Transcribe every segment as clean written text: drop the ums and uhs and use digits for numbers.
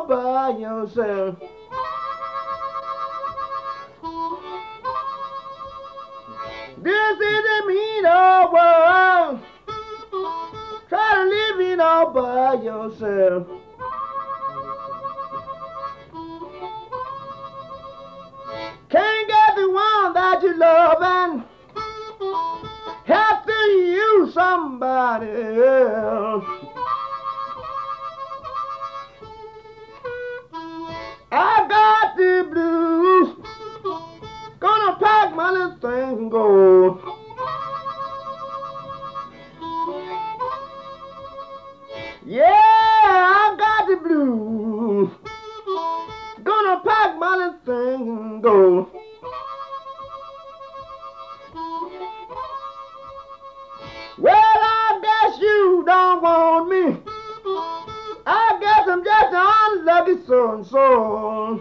all by yourself. This is a mean old world. Try to live it all by yourself. Can't get the one that you love and have to use somebody else. I got the blues. Gonna pack my little things and go. Yeah, I got the blues. Gonna pack my little things and go. Well, I guess you don't want me. I guess I'm just an unlucky so-and-so.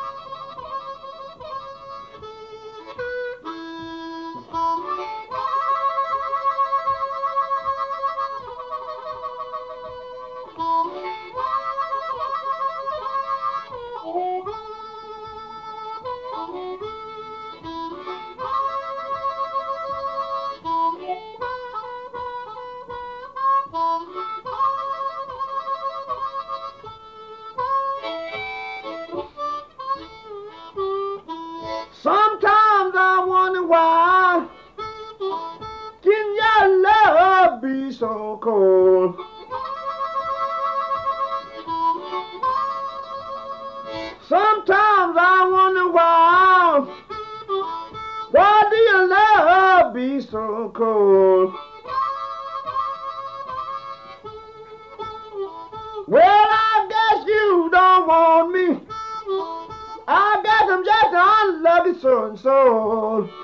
Sometimes I wonder why can your love be so cold? Sometimes I wonder why do your love be so cold? Well, I guess you don't want me. I guess I'm just an unlucky so-and-so.